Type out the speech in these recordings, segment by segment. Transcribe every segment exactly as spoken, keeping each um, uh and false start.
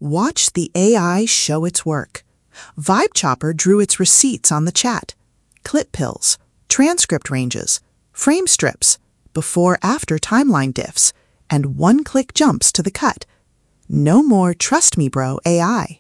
Watch the A I show its work. VibeChopper drew its receipts on the chat. Clip pills, transcript ranges, frame strips, before-after timeline diffs, and one-click jumps to the cut. No more Trust Me Bro A I.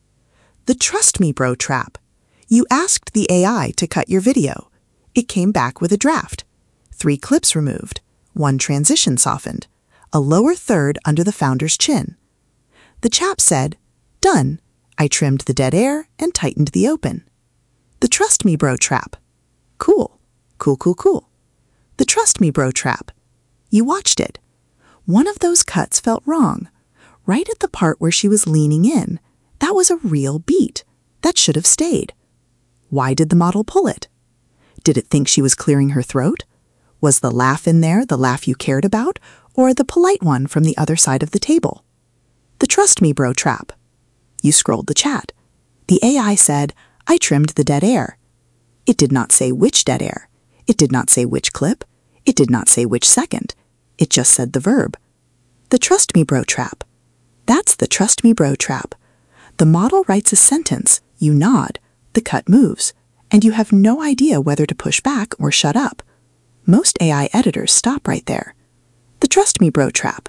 The Trust Me Bro trap. You asked the A I to cut your video. It came back with a draft. Three clips removed, one transition softened, a lower third under the founder's chin. The chap said, "Done. I trimmed the dead air and tightened the open." The Trust Me Bro trap. Cool. Cool, cool, cool. The Trust Me Bro trap. You watched it. One of those cuts felt wrong. Right at the part where she was leaning in. That was a real beat. That should have stayed. Why did the model pull it? Did it think she was clearing her throat? Was the laugh in there the laugh you cared about, or the polite one from the other side of the table? The Trust Me Bro trap. You scrolled the chat. The A I said, "I trimmed the dead air." It did not say which dead air. It did not say which clip. It did not say which second. It just said the verb. The Trust Me Bro trap. That's the Trust Me Bro trap. The model writes a sentence, you nod, the cut moves, and you have no idea whether to push back or shut up. Most A I editors stop right there. The Trust Me Bro trap.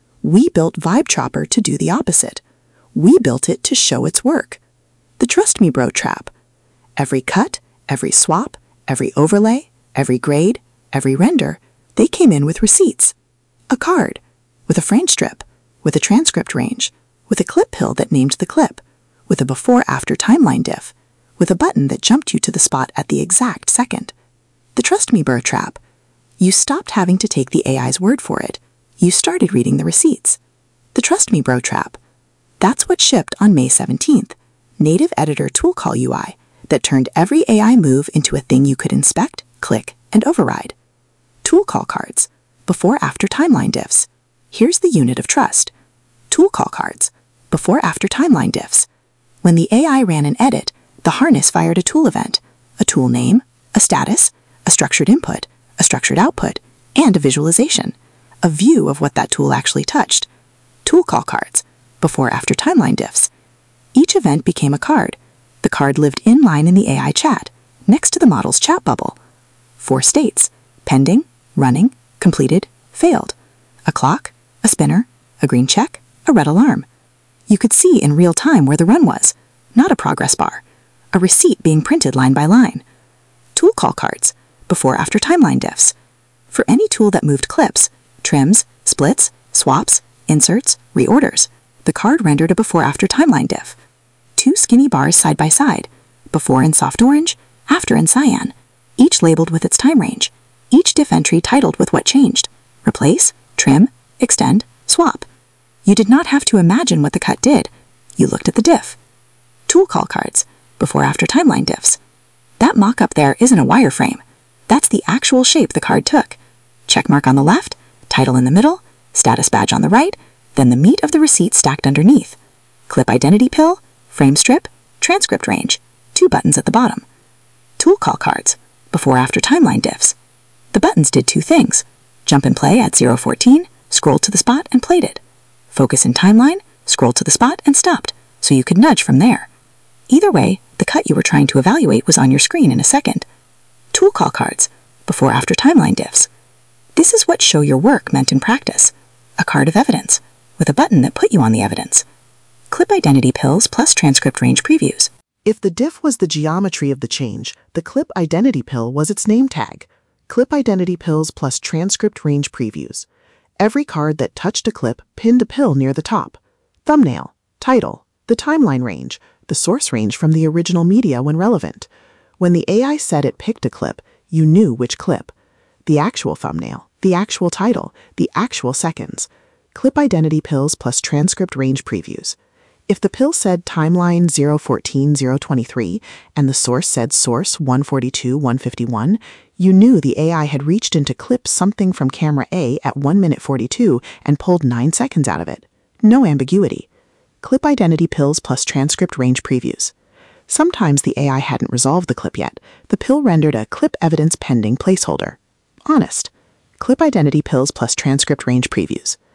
We built VibeChopper to do the opposite. We built it to show its work. The Trust Me Bro trap. Every cut, every swap, every overlay, every grade, every render, they came in with receipts. A card, with a frame strip, with a transcript range, with a clip pill that named the clip, with a before-after timeline diff, with a button that jumped you to the spot at the exact second. The Trust Me Bro trap. You stopped having to take the A I's word for it. You started reading the receipts. The Trust Me Bro trap. That's what shipped on May seventeenth, native editor tool call U I that turned every A I move into a thing you could inspect, click, and override. Tool call cards, before-after timeline diffs. Here's the unit of trust. Tool call cards, before-after timeline diffs. When the A I ran an edit, the harness fired a tool event, a tool name, a status, a structured input, a structured output, and a visualization, a view of what that tool actually touched. Tool call cards, before-after timeline diffs. Each event became a card. The card lived in line in the A I chat, next to the model's chat bubble. Four states: pending, running, completed, failed. A clock, a spinner, a green check, a red alarm. You could see in real time where the run was, not a progress bar. A receipt being printed line by line. Tool call cards, before-after timeline diffs. For any tool that moved clips, trims, splits, swaps, inserts, reorders, the card rendered a before-after timeline diff. Two skinny bars side by side, before in soft orange, after in cyan, each labeled with its time range, each diff entry titled with what changed: replace, trim, extend, swap. You did not have to imagine what the cut did. You looked at the diff. Tool call cards, before-after timeline diffs. That mock-up there isn't a wireframe. That's the actual shape the card took. Checkmark on the left, title in the middle, status badge on the right, then the meat of the receipt stacked underneath. Clip identity pill, frame strip, transcript range, two buttons at the bottom. Tool call cards, before-after timeline diffs. The buttons did two things: jump and play at zero fourteen, scrolled to the spot and played it. Focus in timeline, scrolled to the spot and stopped, so you could nudge from there. Either way, the cut you were trying to evaluate was on your screen in a second. Tool call cards, before-after timeline diffs. This is what show your work meant in practice. A card of evidence, with a button that put you on the evidence. Clip identity pills plus transcript range previews. If the diff was the geometry of the change, the clip identity pill was its name tag. Clip identity pills plus transcript range previews. Every card that touched a clip pinned a pill near the top. Thumbnail, title, the timeline range, the source range from the original media when relevant. When the A I said it picked a clip, you knew which clip. The actual thumbnail, the actual title, the actual seconds. Clip identity pills plus transcript range previews. If the pill said timeline zero fourteen zero twenty-three and the source said source one forty-two one fifty-one, you knew the A I had reached in to clip something from camera A at one minute forty-two and pulled nine seconds out of it. No ambiguity. Clip identity pills plus transcript range previews. Sometimes the A I hadn't resolved the clip yet. The pill rendered a clip evidence pending placeholder. Honest. Clip identity pills plus transcript range previews.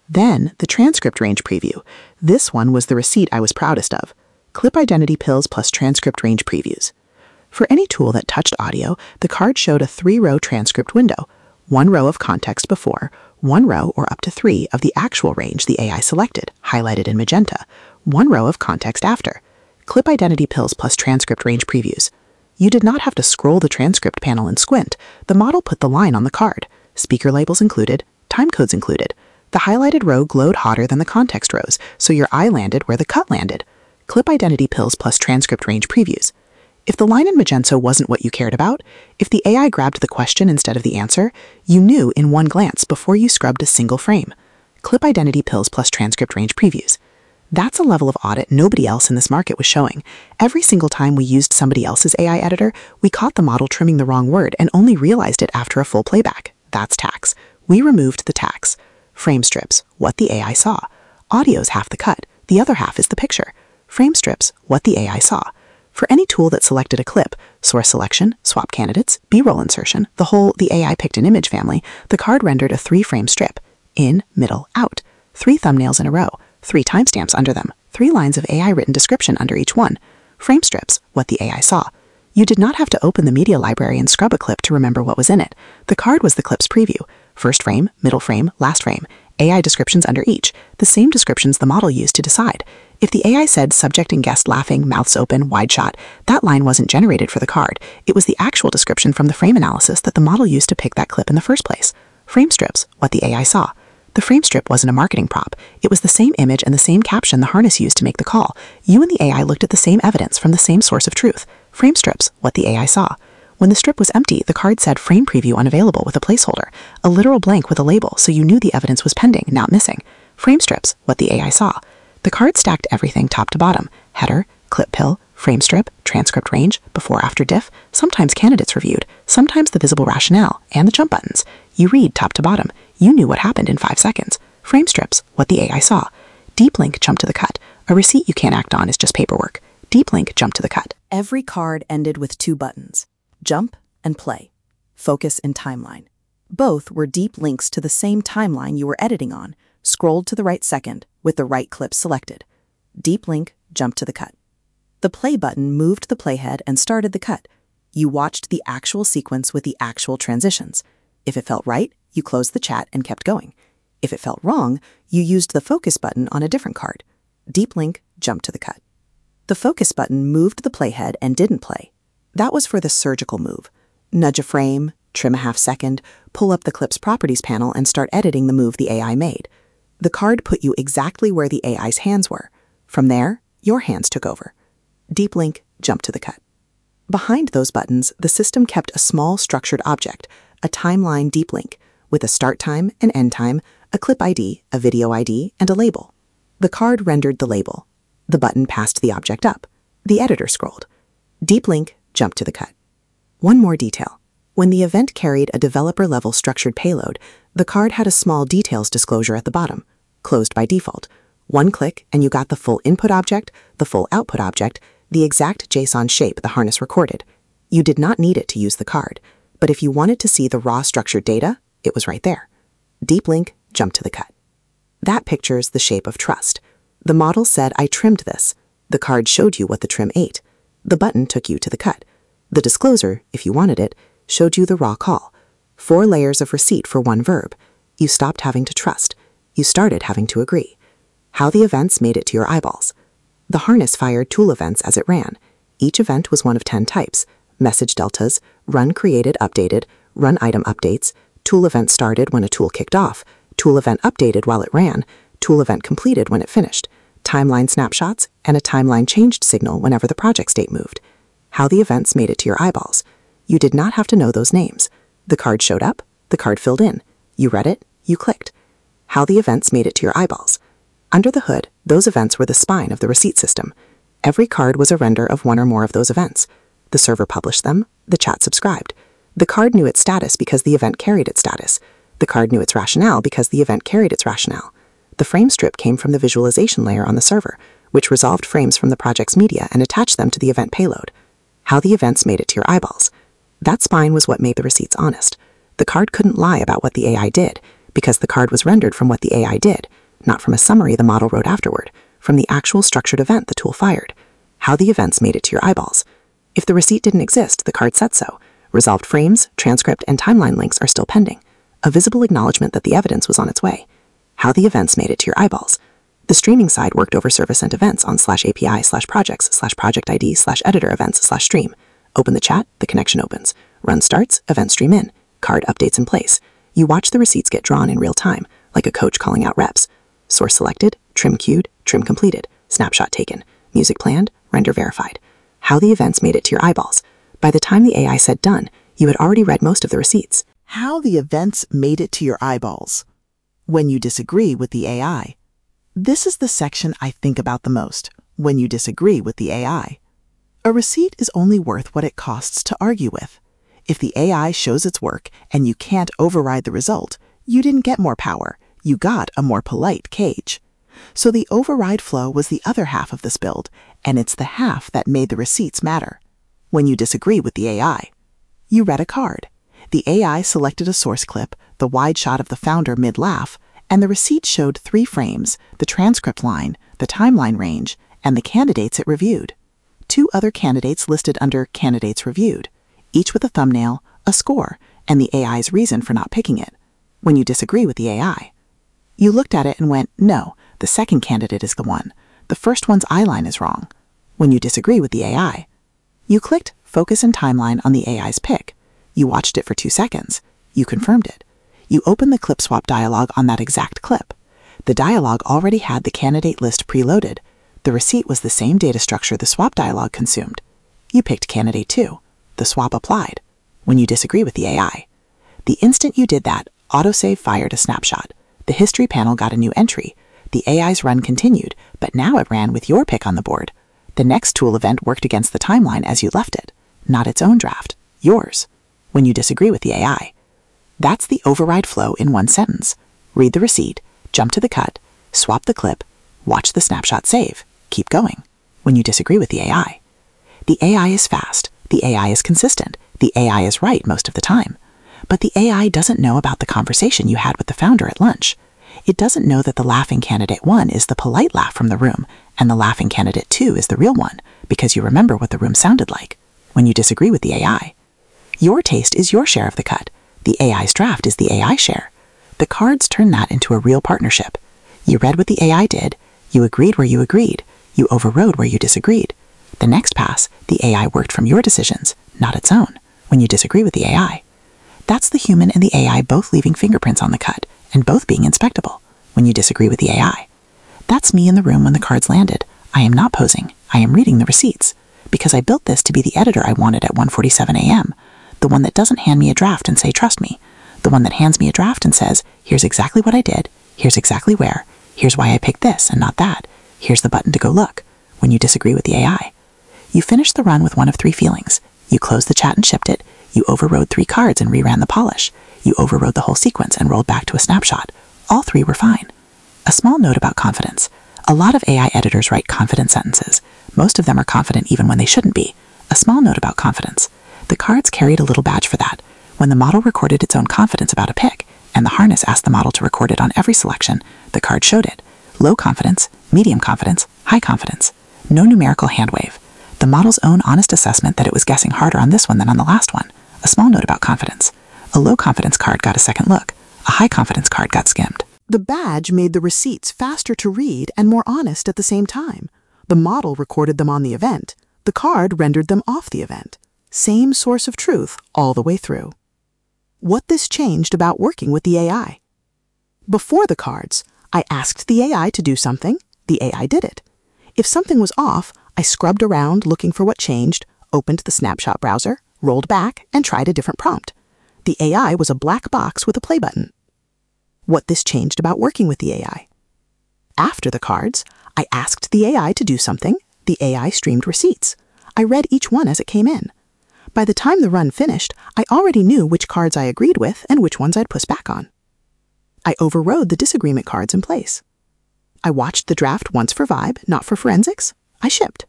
Then, the transcript range preview. This one was the receipt I was proudest of. Clip identity pills plus transcript range previews. For any tool that touched audio, the card showed a three-row transcript window. One row of context before, one row or up to three of the actual range the A I selected, highlighted in magenta, one row of context after. Clip identity pills plus transcript range previews. You did not have to scroll the transcript panel and squint. The model put the line on the card. Speaker labels included, time codes included. The highlighted row glowed hotter than the context rows, so your eye landed where the cut landed. Clip identity pills plus transcript range previews. If the line in magenta wasn't what you cared about, if the A I grabbed the question instead of the answer, you knew in one glance before you scrubbed a single frame. Clip identity pills plus transcript range previews. That's a level of audit nobody else in this market was showing. Every single time we used somebody else's A I editor, we caught the model trimming the wrong word and only realized it after a full playback. That's tax. We removed the tax. Frame strips, what the A I saw. Audio's half the cut, the other half is the picture. Frame strips, what the A I saw. For any tool that selected a clip, source selection, swap candidates, B-roll insertion, the whole the A I picked an image family, the card rendered a three-frame strip. In, middle, out. Three thumbnails in a row, three timestamps under them, three lines of A I-written description under each one. Frame strips, what the A I saw. You did not have to open the media library and scrub a clip to remember what was in it. The card was the clip's preview. First frame, middle frame, last frame. A I descriptions under each, the same descriptions the model used to decide. If the A I said subject and guest laughing, mouths open, wide shot, that line wasn't generated for the card. It was the actual description from the frame analysis that the model used to pick that clip in the first place. Frame strips, what the A I saw. The frame strip wasn't a marketing prop. It was the same image and the same caption the harness used to make the call. You and the A I looked at the same evidence from the same source of truth. Frame strips, what the A I saw. When the strip was empty, the card said frame preview unavailable with a placeholder, a literal blank with a label so you knew the evidence was pending, not missing. Frame strips, what the A I saw. The card stacked everything top to bottom. Header, clip pill, frame strip, transcript range, before-after diff, sometimes candidates reviewed, sometimes the visible rationale, and the jump buttons. You read top to bottom. You knew what happened in five seconds. Frame strips, what the A I saw. Deep link, jump to the cut. A receipt you can't act on is just paperwork. Deep link, jump to the cut. Every card ended with two buttons, jump and play, focus and timeline. Both were deep links to the same timeline you were editing on, scrolled to the right second with the right clip selected. Deep link, jump to the cut. The play button moved the playhead and started the cut. You watched the actual sequence with the actual transitions. If it felt right, you closed the chat and kept going. If it felt wrong, you used the focus button on a different card. Deep link, jump to the cut. The focus button moved the playhead and didn't play. That was for the surgical move. Nudge a frame, trim a half second, pull up the clip's properties panel and start editing the move the A I made. The card put you exactly where the A I's hands were. From there, your hands took over. Deep link, jump to the cut. Behind those buttons, the system kept a small structured object, a timeline deep link, with a start time, an end time, a clip I D, a video I D, and a label. The card rendered the label. The button passed the object up. The editor scrolled. Deep link, jump to the cut. One more detail. When the event carried a developer-level structured payload, the card had a small details disclosure at the bottom, closed by default. One click and you got the full input object, the full output object, the exact JSON shape the harness recorded. You did not need it to use the card, but if you wanted to see the raw structured data, it was right there. Deep link, jump to the cut. That pictures the shape of trust. The model said, I trimmed this. The card showed you what the trim ate. The button took you to the cut. The disclosure, if you wanted it, showed you the raw call. Four layers of receipt for one verb. You stopped having to trust. You started having to agree. How the events made it to your eyeballs. The harness fired tool events as it ran. Each event was one of ten types. Message deltas, run created updated, run item updates, tool event started when a tool kicked off, tool event updated while it ran, tool event completed when it finished, timeline snapshots, and a timeline changed signal whenever the project state moved. How the events made it to your eyeballs. You did not have to know those names. The card showed up, the card filled in. You read it, you clicked. How the events made it to your eyeballs. Under the hood, those events were the spine of the receipt system. Every card was a render of one or more of those events. The server published them, the chat subscribed. The card knew its status because the event carried its status. The card knew its rationale because the event carried its rationale. The frame strip came from the visualization layer on the server, which resolved frames from the project's media and attached them to the event payload. How the events made it to your eyeballs. That spine was what made the receipts honest. The card couldn't lie about what the A I did, because the card was rendered from what the A I did. not from a summary the model wrote afterward, from the actual structured event the tool fired. How the events made it to your eyeballs. If the receipt didn't exist, the card said so. Resolved frames, transcript, and timeline links are still pending. A visible acknowledgement that the evidence was on its way. How the events made it to your eyeballs. The streaming side worked over service-sent events on slash API slash projects slash project ID slash editor events slash stream. Open the chat, the connection opens. Run starts, event stream in. Card updates in place. You watch the receipts get drawn in real time, like a coach calling out reps. Source selected, trim queued, trim completed, snapshot taken, music planned, render verified. How the events made it to your eyeballs. By the time the A I said done, you had already read most of the receipts. How the events made it to your eyeballs. When you disagree with the A I. This is the section I think about the most, when you disagree with the A I. A receipt is only worth what it costs to argue with. If the A I shows its work and you can't override the result, you didn't get more power, you got a more polite cage. So the override flow was the other half of this build, and it's the half that made the receipts matter. When you disagree with the A I. You read a card. The A I selected a source clip, the wide shot of the founder mid-laugh, and the receipt showed three frames, the transcript line, the timeline range, and the candidates it reviewed. Two other candidates listed under Candidates Reviewed, each with a thumbnail, a score, and the A I's reason for not picking it. When you disagree with the A I. You looked at it and went, no, the second candidate is the one. The first one's eyeline is wrong. When you disagree with the A I. You clicked Focus and Timeline on the A I's pick. You watched it for two seconds. You confirmed it. You opened the clip swap dialog on that exact clip. The dialog already had the candidate list preloaded. The receipt was the same data structure the swap dialog consumed. You picked candidate two. The swap applied. When you disagree with the A I. The instant you did that, autosave fired a snapshot. The history panel got a new entry. The A I's run continued, but now it ran with your pick on the board. The next tool event worked against the timeline as you left it, not its own draft, yours. When you disagree with the A I. That's the override flow in one sentence. Read the receipt, jump to the cut, swap the clip, watch the snapshot save, keep going. When you disagree with the A I. The A I is fast, the A I is consistent, the A I is right most of the time. But the A I doesn't know about the conversation you had with the founder at lunch. It doesn't know that the laughing candidate one is the polite laugh from the room, and the laughing candidate two is the real one, because you remember what the room sounded like. When you disagree with the A I. Your taste is your share of the cut. The A I's draft is the A I share. The cards turn that into a real partnership. You read what the A I did, you agreed where you agreed, you overrode where you disagreed. The next pass, the A I worked from your decisions, not its own, when you disagree with the A I. That's the human and the A I both leaving fingerprints on the cut, and both being inspectable, when you disagree with the A I. That's me in the room when the cards landed. I am not posing, I am reading the receipts, because I built this to be the editor I wanted at one forty-seven a m, the one that doesn't hand me a draft and say, trust me, the one that hands me a draft and says, here's exactly what I did, here's exactly where, here's why I picked this and not that, here's the button to go look, when you disagree with the A I. You finished the run with one of three feelings. You closed the chat and shipped it, you overrode three cards and reran the polish, you overrode the whole sequence and rolled back to a snapshot. All three were fine. A small note about confidence. A lot of A I editors write confident sentences. Most of them are confident even when they shouldn't be. A small note about confidence. The cards carried a little badge for that. When the model recorded its own confidence about a pick, and the harness asked the model to record it on every selection, the card showed it. Low confidence, medium confidence, high confidence. No numerical hand wave. The model's own honest assessment that it was guessing harder on this one than on the last one. A small note about confidence. A low confidence card got a second look. A high confidence card got skimmed. The badge made the receipts faster to read and more honest at the same time. The model recorded them on the event. The card rendered them off the event. Same source of truth all the way through. What this changed about working with the A I. Before the cards, I asked the A I to do something, the A I did it. If something was off, I scrubbed around looking for what changed, opened the snapshot browser, rolled back, and tried a different prompt. The A I was a black box with a play button. What this changed about working with the A I. After the cards, I asked the A I to do something, the A I streamed receipts. I read each one as it came in. By the time the run finished, I already knew which cards I agreed with and which ones I'd push back on. I overrode the disagreement cards in place. I watched the draft once for vibe, not for forensics. I shipped.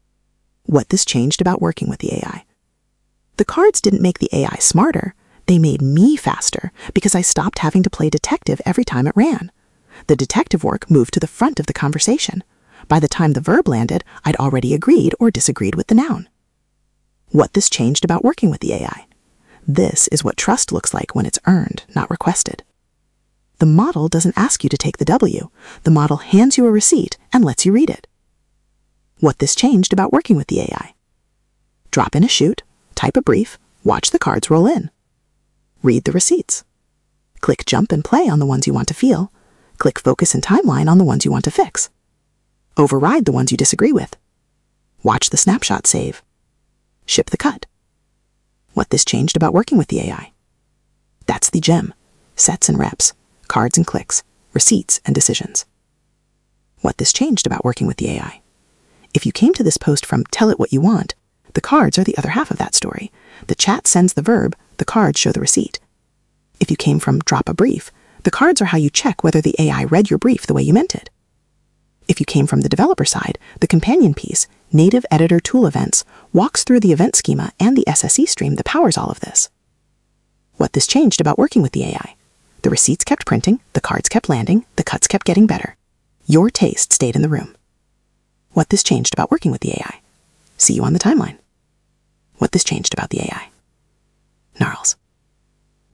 What this changed about working with the A I. The cards didn't make the A I smarter. They made me faster because I stopped having to play detective every time it ran. The detective work moved to the front of the conversation. By the time the verb landed, I'd already agreed or disagreed with the noun. What this changed about working with the A I. This is what trust looks like when it's earned, not requested. The model doesn't ask you to take the W. The model hands you a receipt and lets you read it. What this changed about working with the A I. Drop in a chute, type a brief, watch the cards roll in. Read the receipts. Click jump and play on the ones you want to feel. Click focus and timeline on the ones you want to fix. Override the ones you disagree with. Watch the snapshot save. Ship the cut. What this changed about working with the A I. That's the gem. Sets and reps, cards and clicks, receipts and decisions. What this changed about working with the A I. If you came to this post from tell it what you want, the cards are the other half of that story. The chat sends the verb, the cards show the receipt. If you came from drop a brief, the cards are how you check whether the A I read your brief the way you meant it. If you came from the developer side, the companion piece, Native Editor Tool Events, walks through the event schema and the S S E stream that powers all of this. What this changed about working with the A I. The receipts kept printing, the cards kept landing, the cuts kept getting better. Your taste stayed in the room. What this changed about working with the A I. See you on the timeline. What this changed about the A I. Gnarls.